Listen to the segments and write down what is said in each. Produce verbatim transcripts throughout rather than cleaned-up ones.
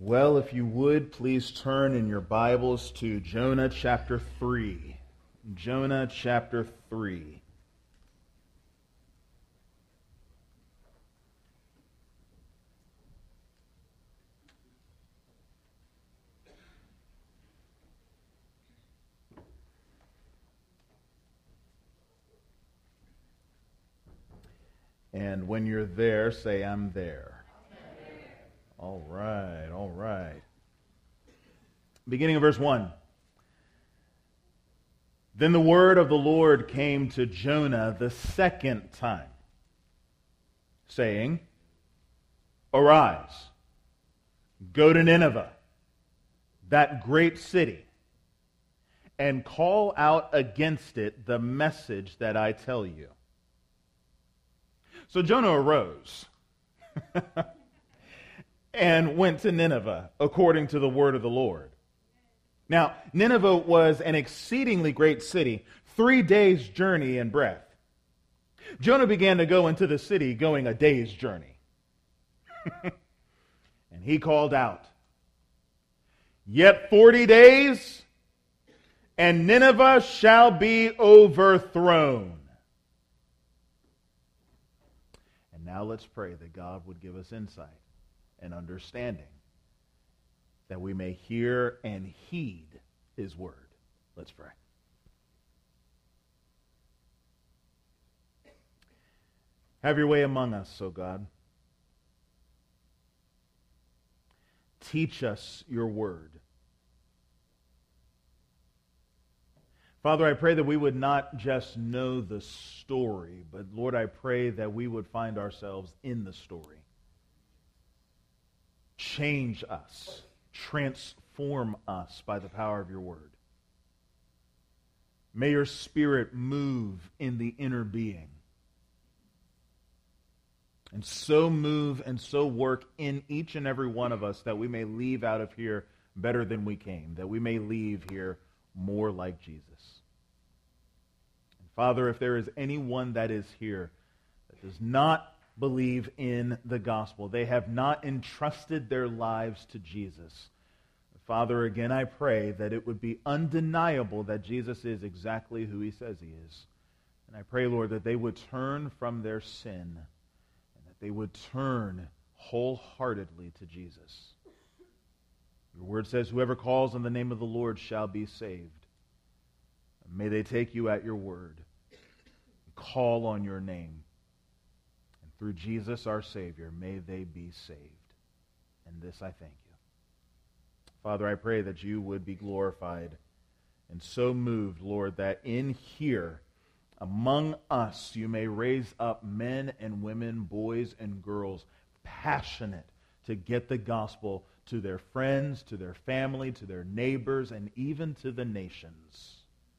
Well, if you would, please turn in your Bibles to Jonah chapter three. Jonah chapter three. And when you're there, say, I'm there. All right, all right. Beginning of verse one. Then the word of the Lord came to Jonah the second time, saying, Arise, go to Nineveh, that great city, and call out against it the message that I tell you. So Jonah arose and went to Nineveh according to the word of the Lord. Now, Nineveh was an exceedingly great city, three days' journey in breadth. Jonah began to go into the city going a day's journey. And he called out, Yet forty days, and Nineveh shall be overthrown. And now let's pray that God would give us insight and understanding, that we may hear and heed His word. Let's pray. Have your way among us, O God. Teach us your word. Father, I pray that we would not just know the story, but Lord, I pray that we would find ourselves in the story. Change us. Transform us by the power of your word. May your Spirit move in the inner being. And so move and so work in each and every one of us that we may leave out of here better than we came. That we may leave here more like Jesus. And Father, if there is anyone that is here that does not believe in the gospel, they have not entrusted their lives to Jesus, Father, again I pray that it would be undeniable that Jesus is exactly who he says he is. And I pray, Lord, that they would turn from their sin and that they would turn wholeheartedly to Jesus. Your word says, whoever calls on the name of the Lord shall be saved. And may they take you at your word and call on your name. And through Jesus our Savior, may they be saved. And this I thank you. Father, I pray that you would be glorified and so moved, Lord, that in here, among us, you may raise up men and women, boys and girls, passionate to get the gospel to their friends, to their family, to their neighbors, and even to the nations.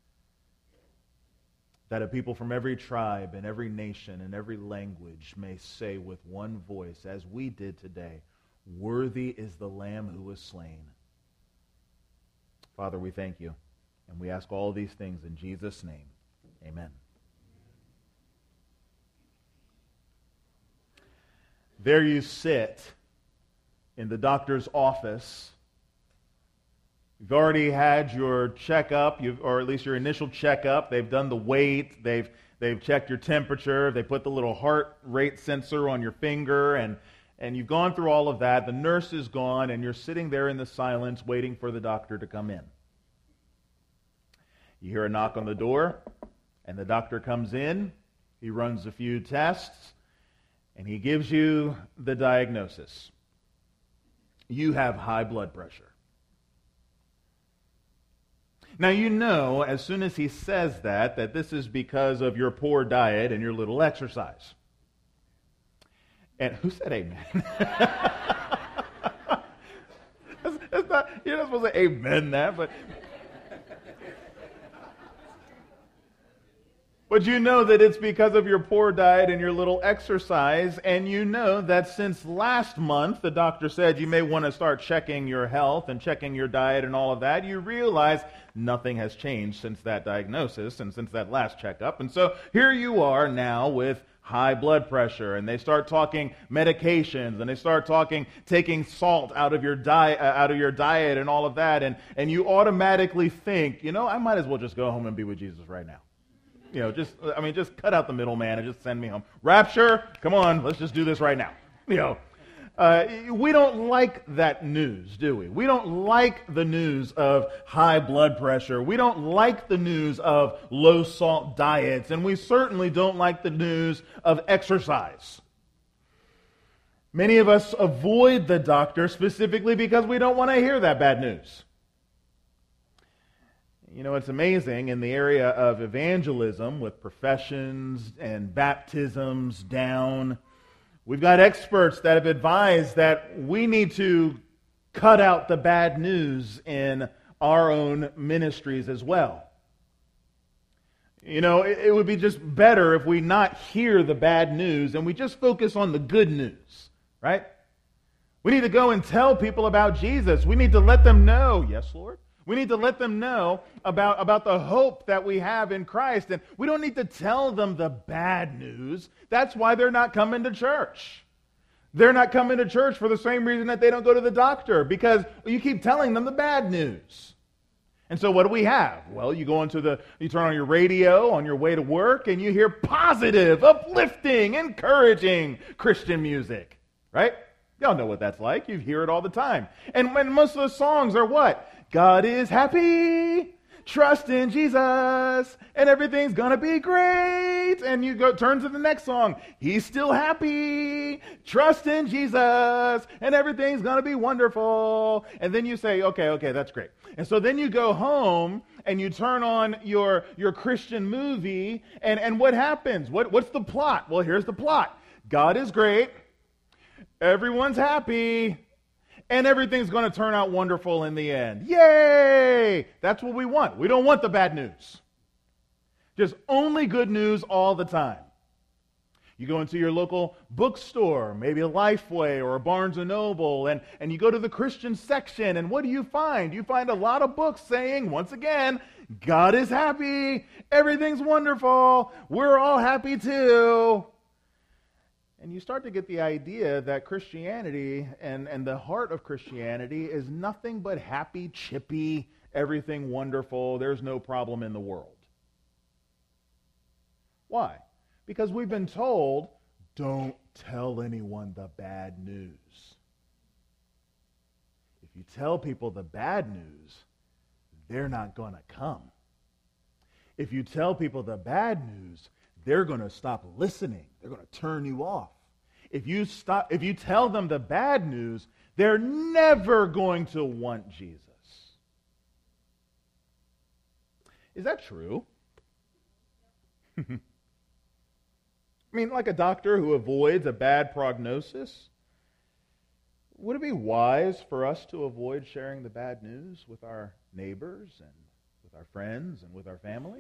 That a people from every tribe and every nation and every language may say with one voice, as we did today, worthy is the Lamb who was slain. Father, we thank you, and we ask all these things in Jesus' name. Amen. There you sit in the doctor's office. You've already had your checkup, you've, or at least your initial checkup. They've done the weight. They've, they've checked your temperature. They put the little heart rate sensor on your finger, and And you've gone through all of that. The nurse is gone, and you're sitting there in the silence waiting for the doctor to come in. You hear a knock on the door, and the doctor comes in. He runs a few tests, and he gives you the diagnosis. You have high blood pressure. Now you know, as soon as he says that, that this is because of your poor diet and your little exercise. And who said amen? that's, that's not, you're not supposed to amen that, but But you know that it's because of your poor diet and your little exercise, and you know that since last month, the doctor said you may want to start checking your health and checking your diet and all of that, you realize nothing has changed since that diagnosis and since that last checkup. And so here you are now with high blood pressure, and they start talking medications, and they start talking taking salt out of your diet, uh, out of your diet, and all of that, and and you automatically think, you know, I might as well just go home and be with Jesus right now. You know, just I mean, just cut out the middleman and just send me home. Rapture, come on, let's just do this right now. You know, uh, we don't like that news, do we? We don't like the news of high blood pressure. We don't like the news of low salt diets, and we certainly don't like the news of exercise. Many of us avoid the doctor specifically because we don't want to hear that bad news. You know, it's amazing in the area of evangelism with professions and baptisms down. We've got experts that have advised that we need to cut out the bad news in our own ministries as well. You know, it, it would be just better if we not hear the bad news and we just focus on the good news, right? We need to go and tell people about Jesus. We need to let them know, yes, Lord. We need to let them know about, about the hope that we have in Christ. And we don't need to tell them the bad news. That's why they're not coming to church. They're not coming to church for the same reason that they don't go to the doctor, because you keep telling them the bad news. And so what do we have? Well, you go into the, you turn on your radio on your way to work, and you hear positive, uplifting, encouraging Christian music, right? Y'all know what that's like. You hear it all the time. And when most of the songs are what? God is happy, trust in Jesus, and everything's gonna be great. And you go turn to the next song. He's still happy, trust in Jesus, and everything's gonna be wonderful. And then you say, okay, okay, that's great. And so then you go home and you turn on your, your Christian movie, and, and what happens? What, what's the plot? Well, here's the plot. God is great, everyone's happy, and everything's going to turn out wonderful in the end. Yay! That's what we want. We don't want the bad news. Just only good news all the time. You go into your local bookstore, maybe a Lifeway or a Barnes and Noble, and, and you go to the Christian section, and what do you find? You find a lot of books saying, once again, God is happy, everything's wonderful, we're all happy too. And you start to get the idea that Christianity and, and the heart of Christianity is nothing but happy, chippy, everything wonderful, there's no problem in the world. Why? Because we've been told, don't tell anyone the bad news. If you tell people the bad news, they're not going to come. If you tell people the bad news, they're going to stop listening. They're going to turn you off. If you stop, if you tell them the bad news, they're never going to want Jesus. Is that true? I mean, like a doctor who avoids a bad prognosis, would it be wise for us to avoid sharing the bad news with our neighbors and with our friends and with our family?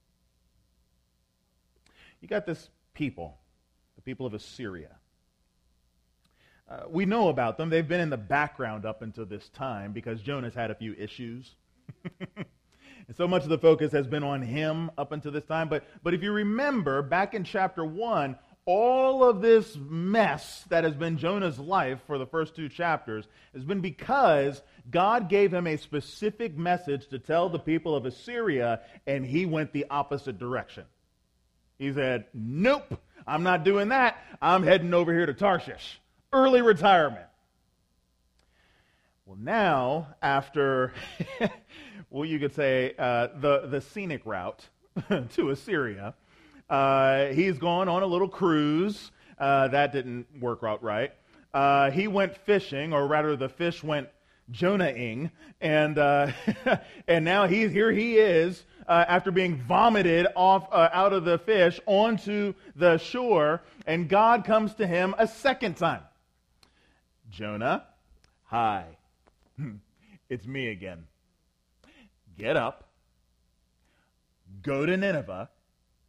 You got this people, the people of Assyria. Uh, we know about them. They've been in the background up until this time because Jonah's had a few issues. And so much of the focus has been on him up until this time. But, but if you remember, back in chapter one, all of this mess that has been Jonah's life for the first two chapters has been because God gave him a specific message to tell the people of Assyria, and he went the opposite direction. He said, nope, I'm not doing that. I'm heading over here to Tarshish. Early retirement. Well, now, after, well, you could say, uh, the, the scenic route to Assyria, uh, he's gone on a little cruise. Uh, that didn't work out right. Uh, he went fishing, or rather the fish went Jonah-ing, and, uh, and now he's, here he is, Uh, after being vomited off uh, out of the fish onto the shore, and God comes to him a second time. Jonah, hi, it's me again. Get up, go to Nineveh,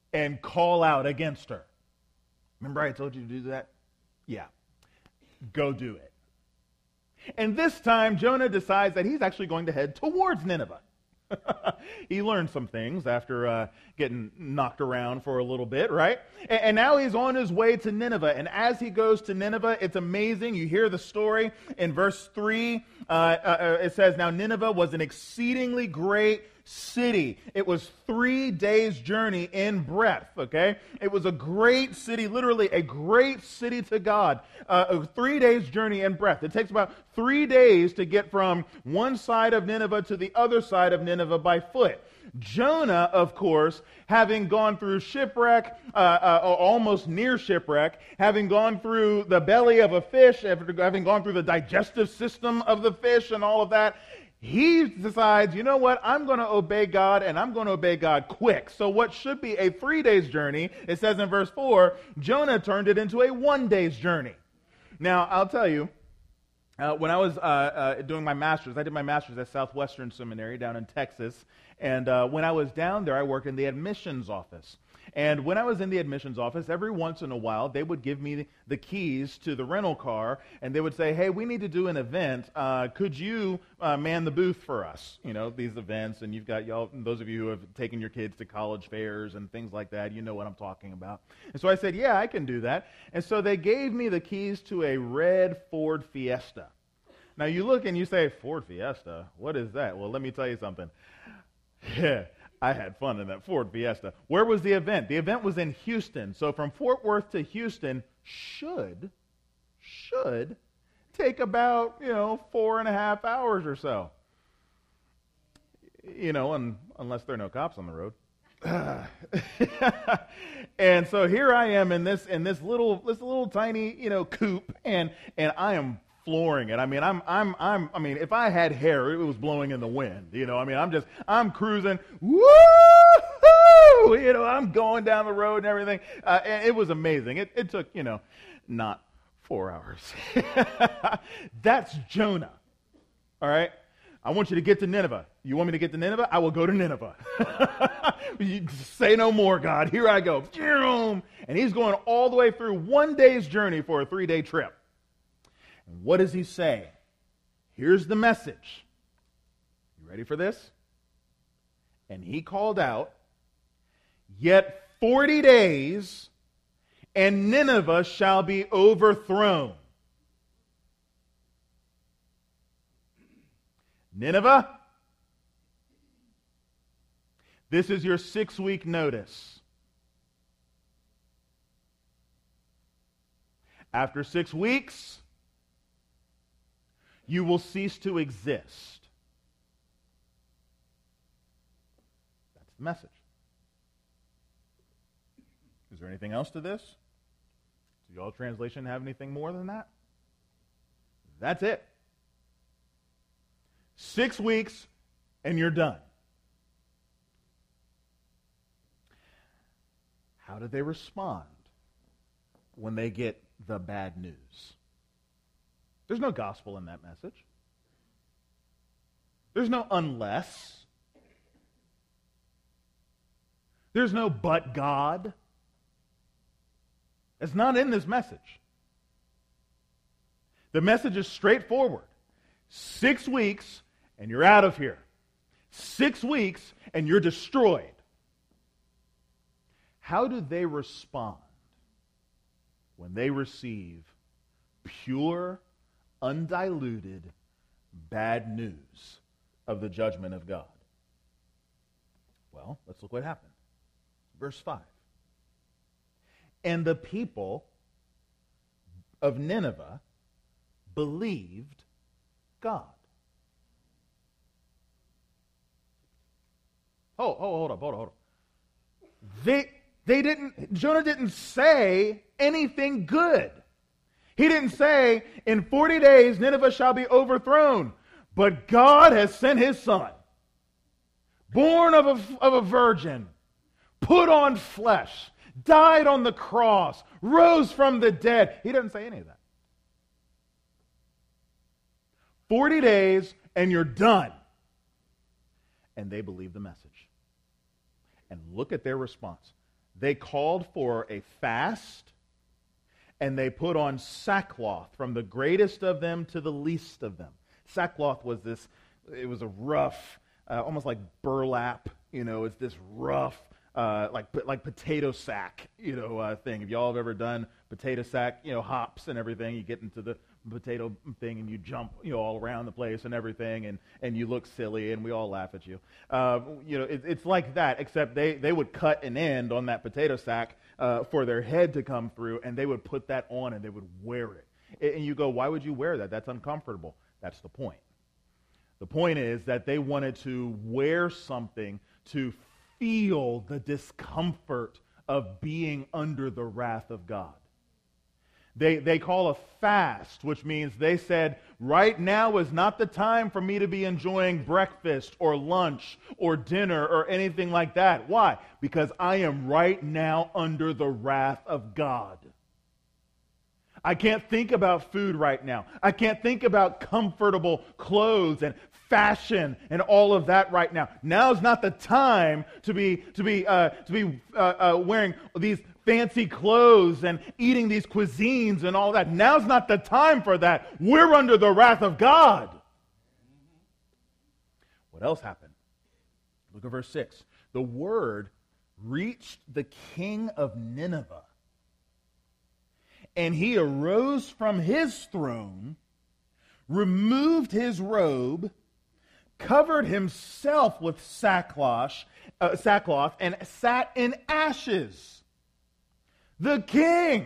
and call out against her. Remember I told you to do that? Yeah. Go do it. And this time, Jonah decides that he's actually going to head towards Nineveh. He learned some things after uh, getting knocked around for a little bit, right? And, and now he's on his way to Nineveh. And as he goes to Nineveh, it's amazing. You hear the story in verse three. Uh, uh, it says, "Now Nineveh was an exceedingly great city. It was three days' journey in breadth," okay? It was a great city, literally a great city to God. Uh, a three days' journey in breadth. It takes about three days to get from one side of Nineveh to the other side of Nineveh by foot. Jonah, of course, having gone through shipwreck, uh, uh, almost near shipwreck, having gone through the belly of a fish, having gone through the digestive system of the fish and all of that, he decides, you know what, I'm going to obey God, and I'm going to obey God quick. So what should be a three days journey, it says in verse four, Jonah turned it into a one day's journey. Now, I'll tell you, uh, when I was uh, uh, doing my master's, I did my master's at Southwestern Seminary down in Texas, and uh, when I was down there, I worked in the admissions office. And when I was in the admissions office, every once in a while, they would give me the keys to the rental car, and they would say, "Hey, we need to do an event. Uh, could you uh, man the booth for us?" You know, these events, and you've got y'all, those of you who have taken your kids to college fairs and things like that, you know what I'm talking about. And so I said, yeah, I can do that. And so they gave me the keys to a red Ford Fiesta. Now you look and you say, Ford Fiesta? What is that? Well, let me tell you something. Yeah. I had fun in that Ford Fiesta. Where was the event? The event was in Houston. So from Fort Worth to Houston should, should take about, you know, four and a half hours or so. You know, and, unless there are no cops on the road. And so here I am in this in this little this little tiny, you know, coupe, and and I am flooring it. I mean, I'm, I'm, I'm, I mean, if I had hair, it was blowing in the wind. You know, I mean, I'm just, I'm cruising. Woo! You know, I'm going down the road and everything. Uh, and it was amazing. It, it took, you know, not four hours. That's Jonah. All right. I want you to get to Nineveh. You want me to get to Nineveh? I will go to Nineveh. You say no more, God. Here I go. And he's going all the way through one day's journey for a three-day trip. And what does he say? Here's the message. You ready for this? And he called out, "Yet forty days, and Nineveh shall be overthrown." Nineveh, this is your six-week notice. After six weeks, you will cease to exist. That's the message. Is there anything else to this? Does y'all translation have anything more than that? That's it. Six weeks and you're done. How do they respond when they get the bad news? There's no gospel in that message. There's no unless. There's no but God. It's not in this message. The message is straightforward. Six weeks and you're out of here. Six weeks and you're destroyed. How do they respond when they receive pure, undiluted, bad news of the judgment of God? Well, let's look what happened. Verse five. And the people of Nineveh believed God. Oh, oh, hold up, hold up, hold up. They, they didn't, Jonah didn't say anything good. He didn't say, in forty days, Nineveh shall be overthrown. But God has sent his son, born of a, of a virgin, put on flesh, died on the cross, rose from the dead. He doesn't say any of that. forty days and you're done. And they believe the message. And look at their response. they called for a fast, and they put on sackcloth, from the greatest of them to the least of them. Sackcloth was this, it was a rough, uh, almost like burlap, you know, it's this rough, uh, like like potato sack, you know, uh, thing. If y'all have ever done potato sack, you know, hops and everything, you get into the potato thing and you jump, you know, all around the place and everything, and, and you look silly, and we all laugh at you. Uh, you know, it, it's like that, except they, they would cut an end on that potato sack uh, for their head to come through, and they would put that on and they would wear it. And you go, why would you wear that? That's uncomfortable. That's the point. The point is that they wanted to wear something to feel the discomfort of being under the wrath of God. They, they call a fast, which means they said, right now is not the time for me to be enjoying breakfast or lunch or dinner or anything like that. Why? Because I am right now under the wrath of God. I can't think about food right now. I can't think about comfortable clothes and fashion and all of that right now. Now's not the time to be to be uh, to be uh, uh, wearing these fancy clothes and eating these cuisines and all that. Now's not the time for that. We're under the wrath of God. What else happened? Look at verse six. The word reached the king of Nineveh, and he arose from his throne, removed his robe, covered himself with sackcloth, uh, sackcloth, and sat in ashes. The king.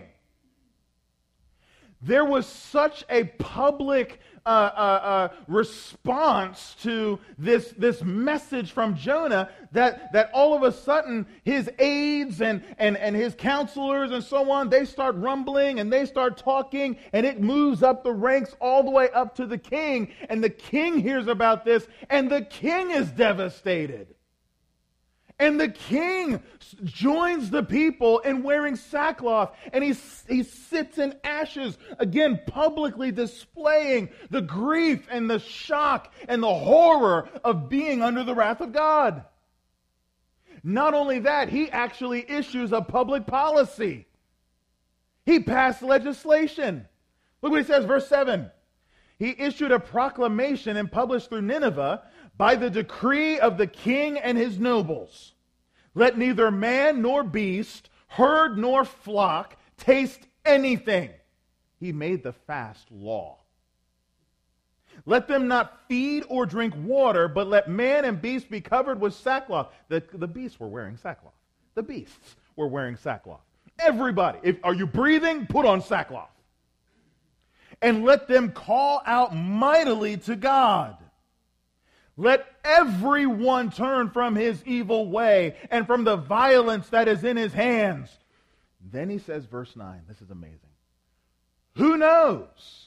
There was such a public uh, uh, uh, response to this, this message from Jonah that, that all of a sudden his aides and, and, and his counselors and so on, they start rumbling and they start talking, and it moves up the ranks all the way up to the king. And the king hears about this, and the king is devastated. And the king joins the people in wearing sackcloth, and he, he sits in ashes, again publicly displaying the grief and the shock and the horror of being under the wrath of God. Not only that, he actually issues a public policy. He passed legislation. Look what he says, verse seven. He issued a proclamation and published through Nineveh, by the decree of the king and his nobles, let neither man nor beast, herd nor flock, taste anything. He made the fast law. Let them not feed or drink water, but let man and beast be covered with sackcloth. The, the beasts were wearing sackcloth. The beasts were wearing sackcloth. Everybody, if, are you breathing? Put on sackcloth. And let them call out mightily to God. Let everyone turn from his evil way and from the violence that is in his hands. Then he says, verse nine, this is amazing. Who knows?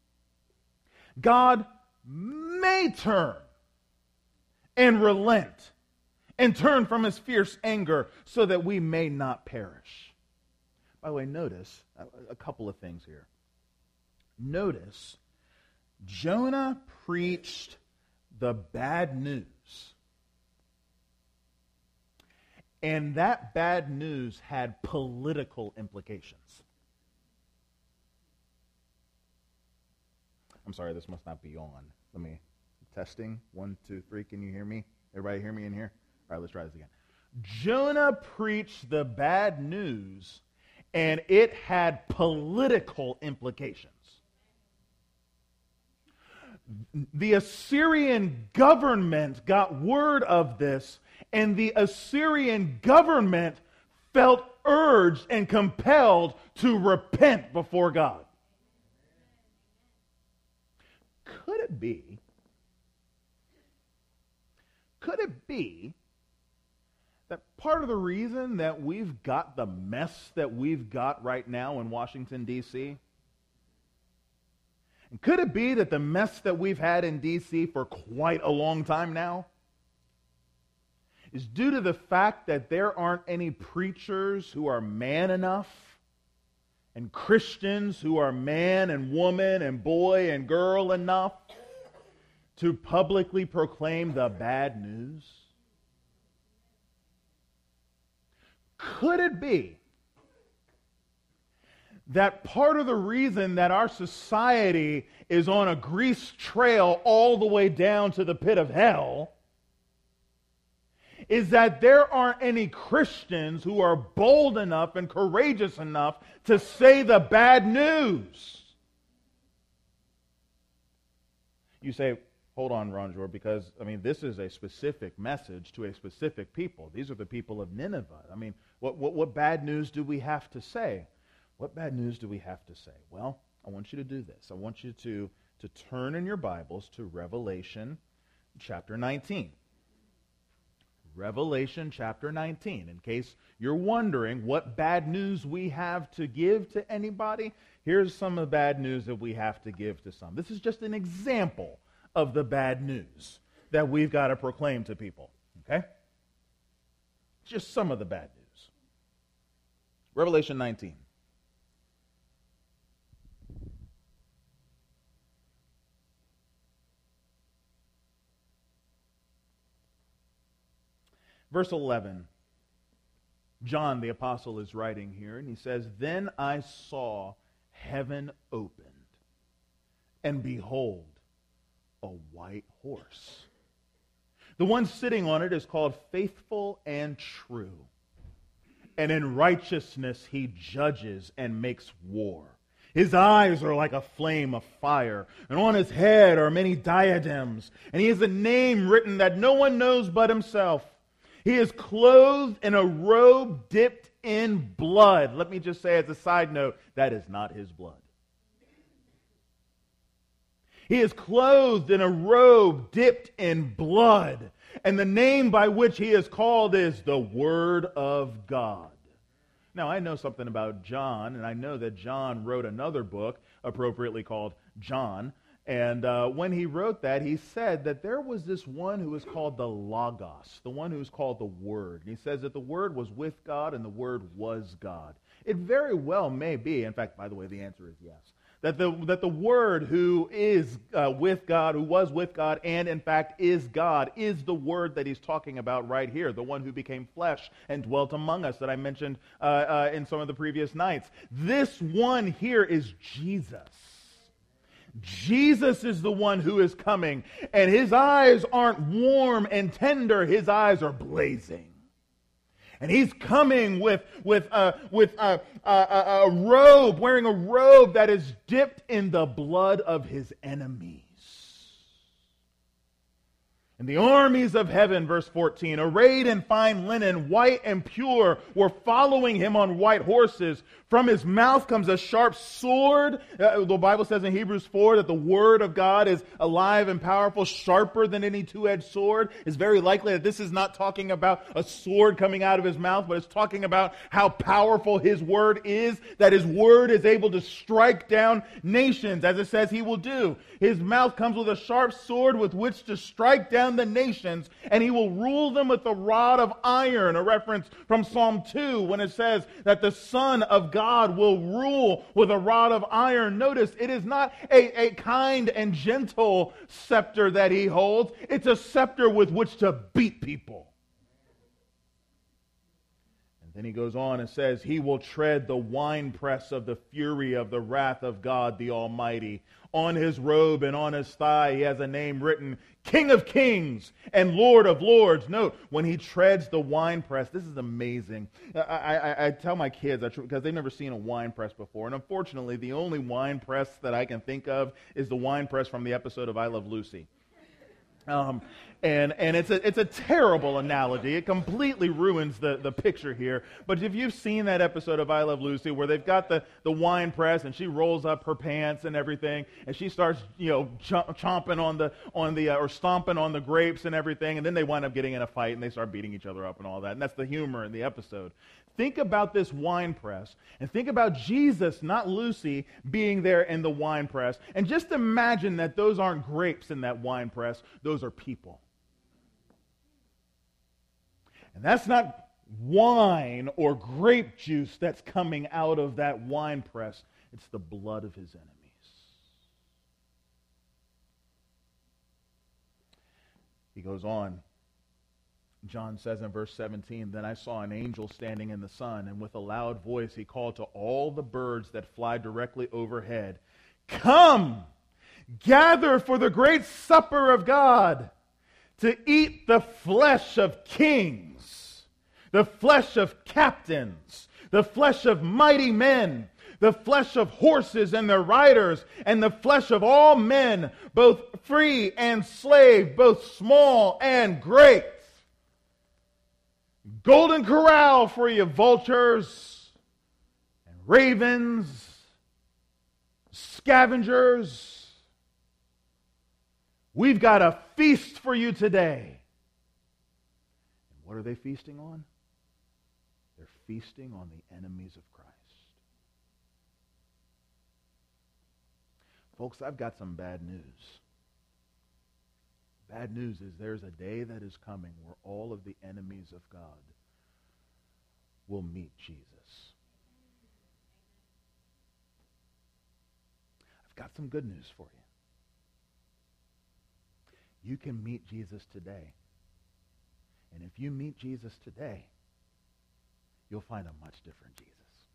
God may turn and relent and turn from his fierce anger so that we may not perish. By the way, notice a couple of things here. Notice, Jonah preached the bad news. And that bad news had political implications. I'm sorry, this must not be on. Let me, testing, one, two, three, can you hear me? Everybody hear me in here? All right, let's try this again. Jonah preached the bad news, and it had political implications. The Assyrian government got word of this, and the Assyrian government felt urged and compelled to repent before God. Could it be, could it be that part of the reason that we've got the mess that we've got right now in Washington, D C, and could it be that the mess that we've had in D C for quite a long time now is due to the fact that there aren't any preachers who are man enough and Christians who are man and woman and boy and girl enough to publicly proclaim the bad news? Could it be that part of the reason that our society is on a greased trail all the way down to the pit of hell is that there aren't any Christians who are bold enough and courageous enough to say the bad news? You say, hold on, Ronjor, because, I mean, this is a specific message to a specific people. These are the people of Nineveh. I mean, what, what, what bad news do we have to say? What bad news do we have to say? Well, I want you to do this. I want you to, to turn in your Bibles to Revelation chapter nineteen. Revelation chapter nineteen. In case you're wondering what bad news we have to give to anybody, here's some of the bad news that we have to give to some. This is just an example of the bad news that we've got to proclaim to people. Okay? Just some of the bad news. Revelation nineteen. Verse eleven, John the apostle is writing here, and he says, "Then I saw heaven opened, and behold, a white horse. The one sitting on it is called Faithful and True, and in righteousness he judges and makes war. His eyes are like a flame of fire, and on his head are many diadems, and he has a name written that no one knows but himself. He is clothed in a robe dipped in blood." Let me just say as a side note, that is not his blood. He is clothed in a robe dipped in blood, and the name by which he is called is the Word of God. Now, I know something about John, and I know that John wrote another book appropriately called John. And uh, when he wrote that, he said that there was this one who was called the Logos, the one who was called the Word. And he says that the Word was with God and the Word was God. It very well may be, in fact, by the way, the answer is yes, that the, that the Word who is uh, with God, who was with God, and in fact is God, is the Word that he's talking about right here, the one who became flesh and dwelt among us that I mentioned uh, uh, in some of the previous nights. This one here is Jesus. Jesus is the one who is coming, and his eyes aren't warm and tender. His eyes are blazing. And he's coming with, with, uh, with a, a, a, a robe, wearing a robe that is dipped in the blood of his enemies. And the armies of heaven, verse fourteen, arrayed in fine linen, white and pure, were following him on white horses. From his mouth comes a sharp sword. Uh, the Bible says in Hebrews four that the word of God is alive and powerful, sharper than any two-edged sword. It's very likely that this is not talking about a sword coming out of his mouth, but it's talking about how powerful his word is, that his word is able to strike down nations, as it says he will do. His mouth comes with a sharp sword with which to strike down the nations, and he will rule them with a rod of iron, a reference from Psalm two when it says that the Son of God will rule with a rod of iron. Notice, it is not a, a kind and gentle scepter that he holds. It's a scepter with which to beat people. And then he goes on and says, he will tread the winepress of the fury of the wrath of God the Almighty. On his robe and on his thigh he has a name written, King of Kings and Lord of Lords. Note, when he treads the winepress, this is amazing. I, I, I tell my kids, because they've never seen a winepress before, and unfortunately the only winepress that I can think of is the winepress from the episode of I Love Lucy. Um, and and it's a it's a terrible analogy. It completely ruins the, the picture here. But if you've seen that episode of I Love Lucy where they've got the, the wine press and she rolls up her pants and everything and she starts you know ch- chomping on the on the uh, or stomping on the grapes and everything, and then they wind up getting in a fight and they start beating each other up and all that. And that's the humor in the episode. Think about this wine press, and think about Jesus, not Lucy, being there in the wine press. And just imagine that those aren't grapes in that wine press. Those are people. And that's not wine or grape juice that's coming out of that wine press. It's the blood of his enemies. He goes on. John says in verse seventeen, "Then I saw an angel standing in the sun, and with a loud voice he called to all the birds that fly directly overhead, 'Come, gather for the great supper of God, to eat the flesh of kings, the flesh of captains, the flesh of mighty men, the flesh of horses and their riders, and the flesh of all men, both free and slave, both small and great.' Golden corral for you vultures and ravens, scavengers. We've got a feast for you today." And what are they feasting on? They're feasting on the enemies of Christ. Folks, I've got some bad news. Bad news is there's a day that is coming where all of the enemies of God will meet Jesus. I've got some good news for you. You can meet Jesus today. And if you meet Jesus today, you'll find a much different Jesus.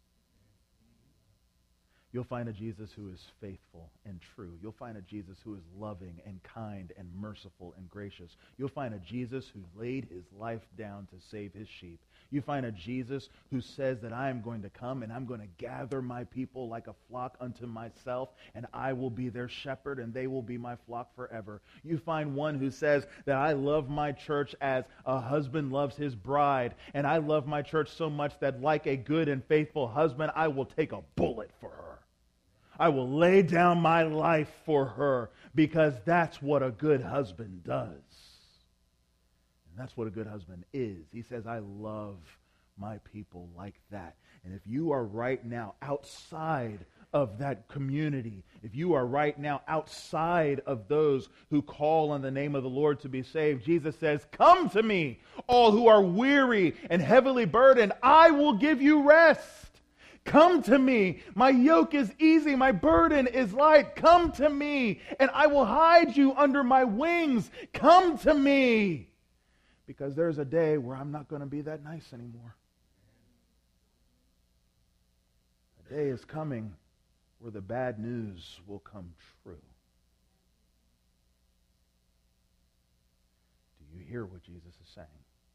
You'll find a Jesus who is faithful and true. You'll find a Jesus who is loving and kind and merciful and gracious. You'll find a Jesus who laid his life down to save his sheep. You find a Jesus who says that I am going to come and I'm going to gather my people like a flock unto myself, and I will be their shepherd and they will be my flock forever. You find one who says that I love my church as a husband loves his bride, and I love my church so much that like a good and faithful husband, I will take a bullet for her. I will lay down my life for her, because that's what a good husband does. And that's what a good husband is. He says, I love my people like that. And if you are right now outside of that community, if you are right now outside of those who call on the name of the Lord to be saved, Jesus says, come to me, all who are weary and heavily burdened. I will give you rest. Come to me. My yoke is easy. My burden is light. Come to me, and I will hide you under my wings. Come to me. Because there's a day where I'm not going to be that nice anymore. A day is coming where the bad news will come true. Do you hear what Jesus is saying?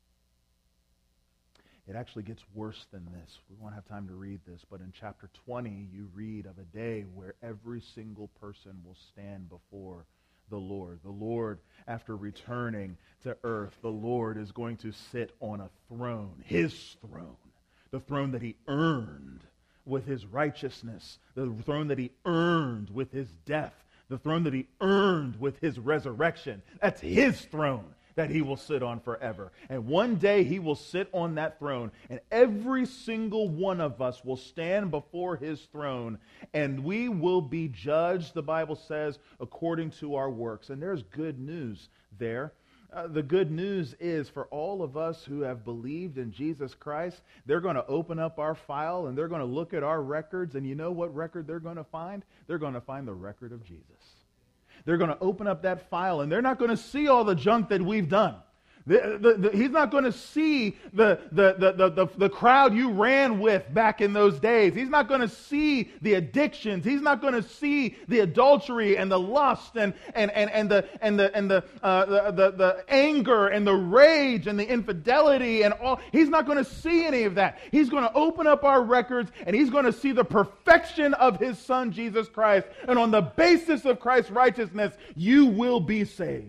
It actually gets worse than this. We won't have time to read this, but in chapter twenty, you read of a day where every single person will stand before the Lord. The Lord, after returning to earth, the Lord is going to sit on a throne, his throne, the throne that he earned with his righteousness, the throne that he earned with his death, the throne that he earned with his resurrection. That's his throne that he will sit on forever. And one day he will sit on that throne, and every single one of us will stand before his throne, and we will be judged, the Bible says, according to our works. And there's good news there. Uh, the good news is for all of us who have believed in Jesus Christ, they're going to open up our file and they're going to look at our records, and you know what record they're going to find? They're going to find the record of Jesus. They're going to open up that file, and they're not going to see all the junk that we've done. The, the, the, he's not going to see the, the, the, the, the, the crowd you ran with back in those days. He's not going to see the addictions. He's not going to see the adultery and the lust and, and, and, and the and the and the, uh, the, the the anger and the rage and the infidelity and all. He's not going to see any of that. He's going to open up our records, and he's going to see the perfection of his Son, Jesus Christ. And on the basis of Christ's righteousness, you will be saved.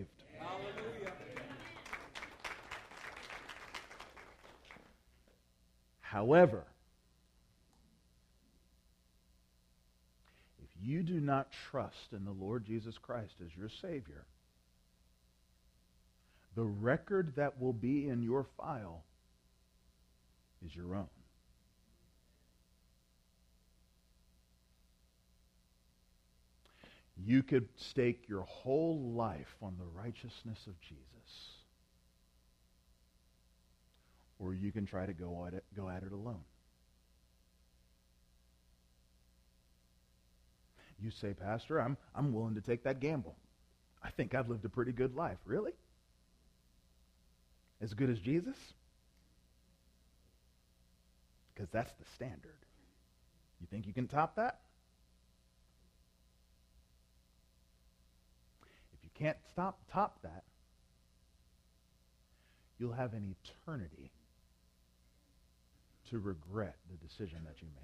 However, if you do not trust in the Lord Jesus Christ as your Savior, the record that will be in your file is your own. You could stake your whole life on the righteousness of Jesus. Or you can try to go at it, go at it alone. You say, Pastor, I'm, I'm willing to take that gamble. I think I've lived a pretty good life. Really? as good as Jesus? Because that's the standard. You think you can top that? If you can't stop top that, you'll have an eternity to regret the decision that you made.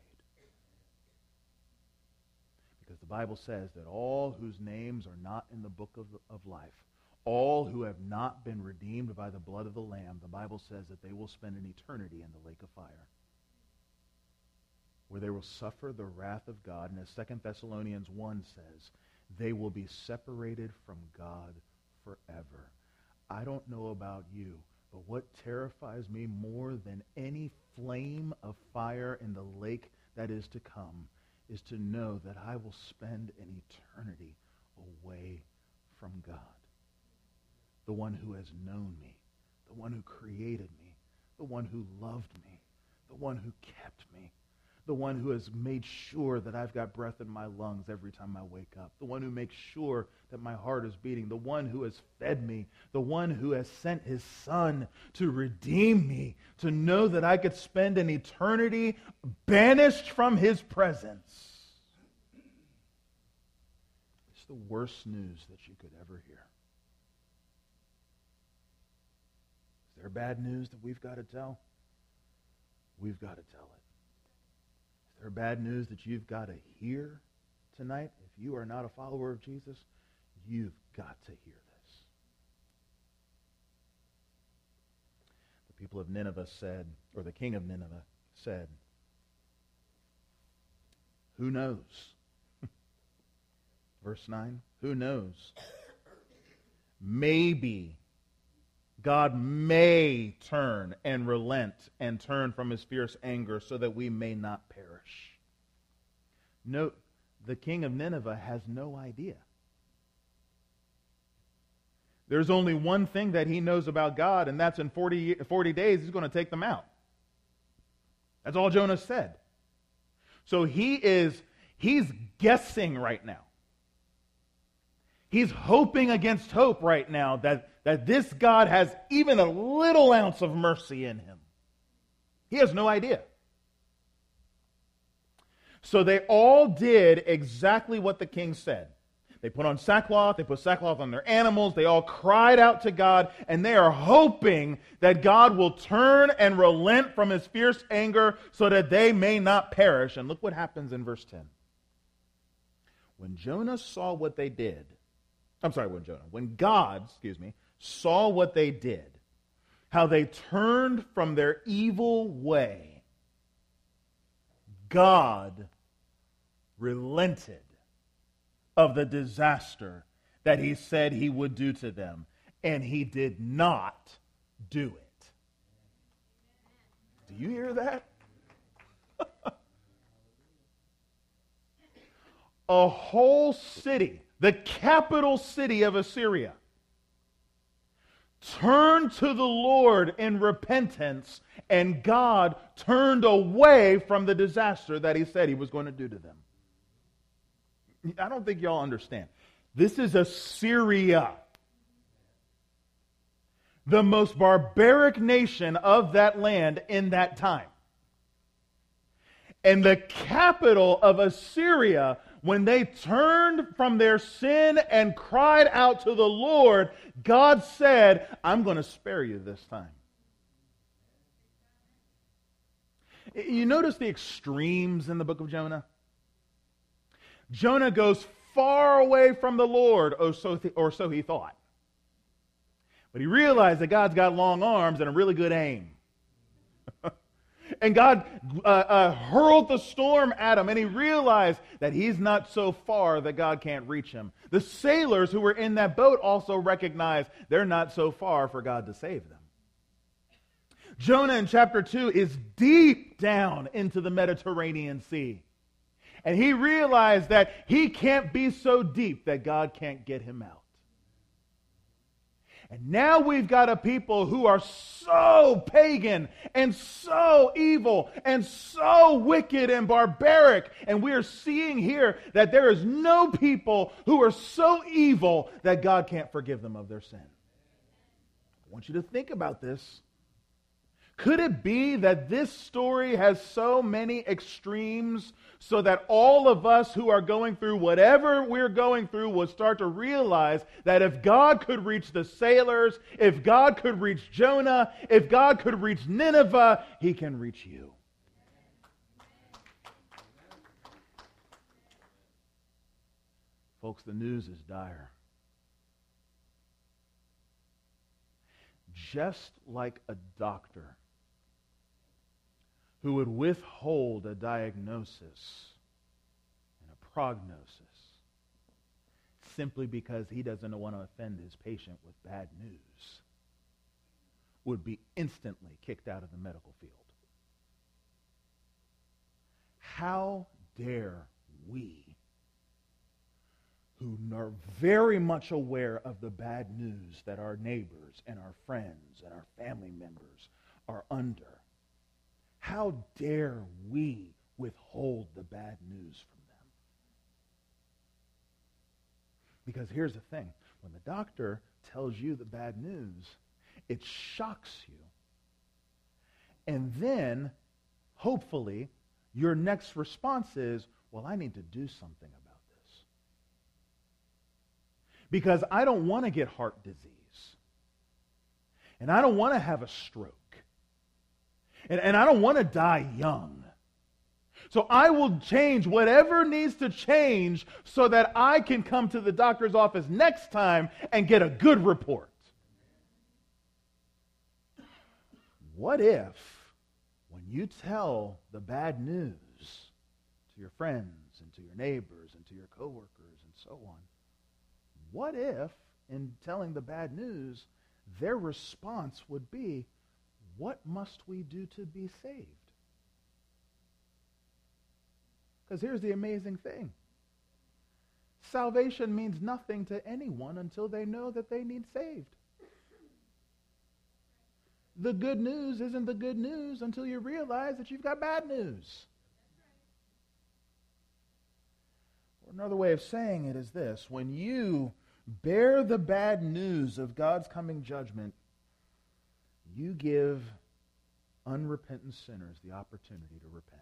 Because the Bible says that all whose names are not in the book of, of life, all who have not been redeemed by the blood of the Lamb, the Bible says that they will spend an eternity in the lake of fire, where they will suffer the wrath of God. And as Second Thessalonians one says, they will be separated from God forever. I don't know about you, but what terrifies me more than any flame of fire in the lake that is to come is to know that I will spend an eternity away from God. The one who has known me, the one who created me, the one who loved me, the one who kept me, the one who has made sure that I've got breath in my lungs every time I wake up, the one who makes sure that my heart is beating, the one who has fed me, the one who has sent his Son to redeem me, to know that I could spend an eternity banished from his presence. It's the worst news that you could ever hear. Is there bad news that we've got to tell? We've got to tell it. Is there bad news that you've got to hear tonight? If you are not a follower of Jesus, you've got to hear this. The people of Nineveh said, or the king of Nineveh said, who knows? Verse nine, who knows? Maybe God may turn and relent and turn from his fierce anger so that we may not perish. Note, the king of Nineveh has no idea. There's only one thing that he knows about God, and that's in forty, forty days he's going to take them out. That's all Jonah said. So he is, he's guessing right now. He's hoping against hope right now that, that this God has even a little ounce of mercy in him. He has no idea. So they all did exactly what the king said. They put on sackcloth, they put sackcloth on their animals, they all cried out to God, and they are hoping that God will turn and relent from his fierce anger so that they may not perish. And look what happens in verse ten. When Jonah saw what they did, I'm sorry, when Jonah, when God, excuse me, saw what they did, how they turned from their evil way, God relented of the disaster that he said he would do to them, and he did not do it. Do you hear that? A whole city, the capital city of Assyria, turned to the Lord in repentance, and God turned away from the disaster that he said he was going to do to them. I don't think y'all understand. This is Assyria, the most barbaric nation of that land in that time. And the capital of Assyria, when they turned from their sin and cried out to the Lord, God said, I'm going to spare you this time. You notice the extremes in the book of Jonah? Jonah goes far away from the Lord, or so, th- or so he thought. But he realized that God's got long arms and a really good aim. And God uh, uh, hurled the storm at him, and he realized that he's not so far that God can't reach him. The sailors who were in that boat also recognized they're not so far for God to save them. Jonah in chapter two is deep down into the Mediterranean Sea. And he realized that he can't be so deep that God can't get him out. And now we've got a people who are so pagan and so evil and so wicked and barbaric. And we are seeing here that there is no people who are so evil that God can't forgive them of their sin. want you to think about this. Could it be that this story has so many extremes so that all of us who are going through whatever we're going through will start to realize that if God could reach the sailors, if God could reach Jonah, if God could reach Nineveh, He can reach you. Folks, the news is dire. Just like a doctor who would withhold a diagnosis and a prognosis simply because he doesn't want to offend his patient with bad news, would be instantly kicked out of the medical field. How dare we, who are very much aware of the bad news that our neighbors and our friends and our family members are under, how dare we withhold the bad news from them? Because here's the thing. When the doctor tells you the bad news, it shocks you. And then, hopefully, your next response is, well, I need to do something about this. Because I don't want to get heart disease. And I don't want to have a stroke. And, and I don't want to die young. So I will change whatever needs to change so that I can come to the doctor's office next time and get a good report. What if, when you tell the bad news to your friends and to your neighbors and to your coworkers and so on, what if, in telling the bad news, their response would be, what must we do to be saved? Because here's the amazing thing. Salvation means nothing to anyone until they know that they need saved. The good news isn't the good news until you realize that you've got bad news. Or another way of saying it is this. When you bear the bad news of God's coming judgment, you give unrepentant sinners the opportunity to repent.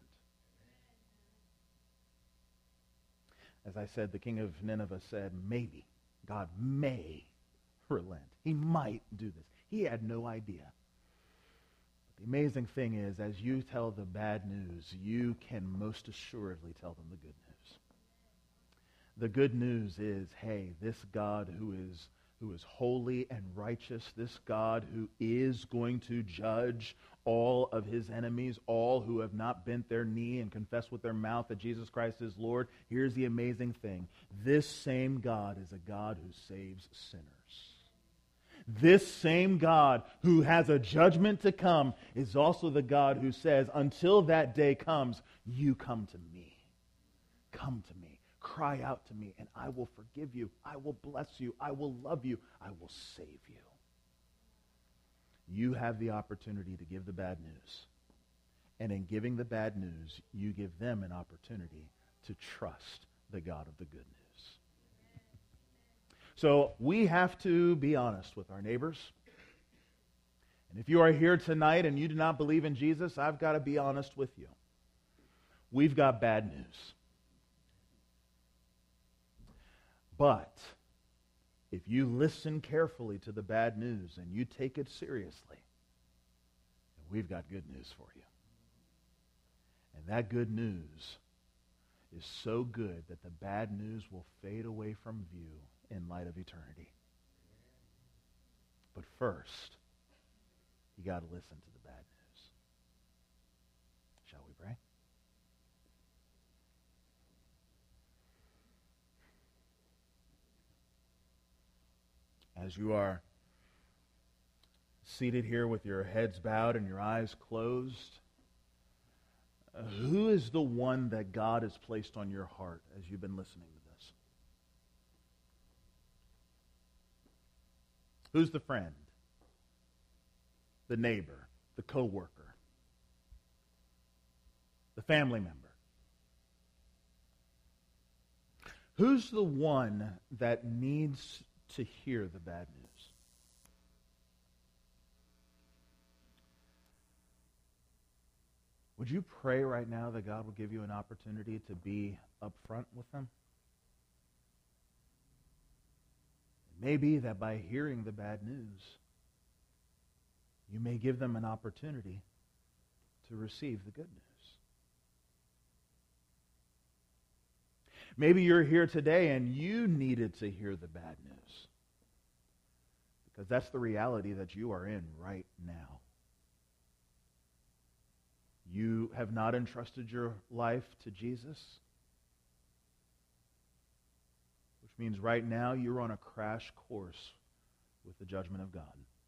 As I said, the king of Nineveh said, maybe, God may relent. He might do this. He had no idea. But the amazing thing is, as you tell the bad news, you can most assuredly tell them the good news. The good news is, hey, this God who is who is holy and righteous, this God who is going to judge all of his enemies, all who have not bent their knee and confessed with their mouth that Jesus Christ is Lord. Here's the amazing thing. This same God is a God who saves sinners. This same God who has a judgment to come is also the God who says, until that day comes, you come to me. Come to me. Cry out to me, and I will forgive you. I will bless you. I will love you. I will save you. You have the opportunity to give the bad news. And in giving the bad news, you give them an opportunity to trust the God of the good news. So we have to be honest with our neighbors. And if you are here tonight and you do not believe in Jesus, I've got to be honest with you. We've got bad news. But if you listen carefully to the bad news and you take it seriously, we've got good news for you. And that good news is so good that the bad news will fade away from view in light of eternity. But first, you got to listen to the bad news. Shall we pray? As you are seated here with your heads bowed and your eyes closed, uh, who is the one that God has placed on your heart as you've been listening to this? Who's the friend? The neighbor? The coworker? The family member? Who's the one that needs to hear the bad news? Would you pray right now that God will give you an opportunity to be upfront with them? It may be that by hearing the bad news, you may give them an opportunity to receive the good news. Maybe you're here today and you needed to hear the bad news, because that's the reality that you are in right now. You have not entrusted your life to Jesus, which means right now you're on a crash course with the judgment of God.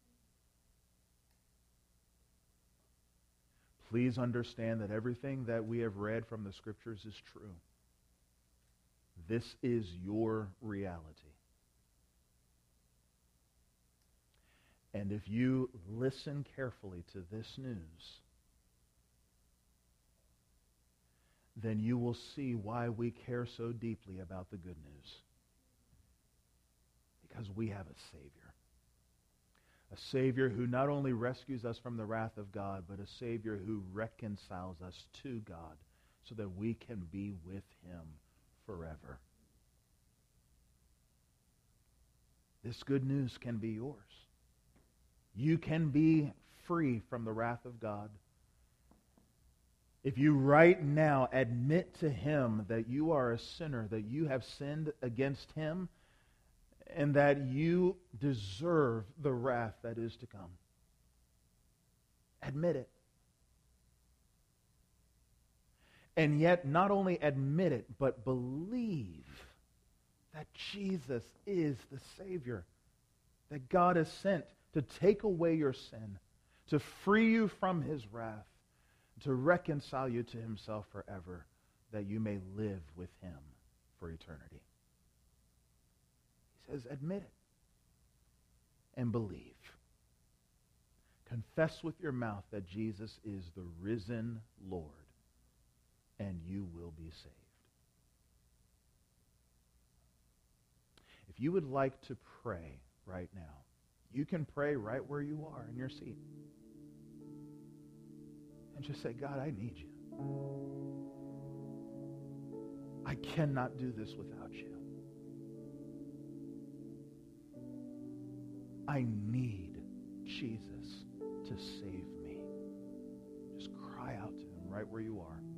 Please understand that everything that we have read from the Scriptures is true. This is your reality. And if you listen carefully to this news, then you will see why we care so deeply about the good news. Because we have a Savior. A Savior who not only rescues us from the wrath of God, but a Savior who reconciles us to God so that we can be with Him forever. This good news can be yours. You can be free from the wrath of God if you right now admit to Him that you are a sinner, that you have sinned against Him, and that you deserve the wrath that is to come. Admit it. And yet, not only admit it, but believe that Jesus is the Savior, that God has sent to take away your sin, to free you from His wrath, to reconcile you to Himself forever, that you may live with Him for eternity. He says, admit it and believe. Confess with your mouth that Jesus is the risen Lord, and you will be saved. If you would like to pray right now, you can pray right where you are in your seat. And just say, God, I need you. I cannot do this without you. I need Jesus to save me. Just cry out to Him right where you are.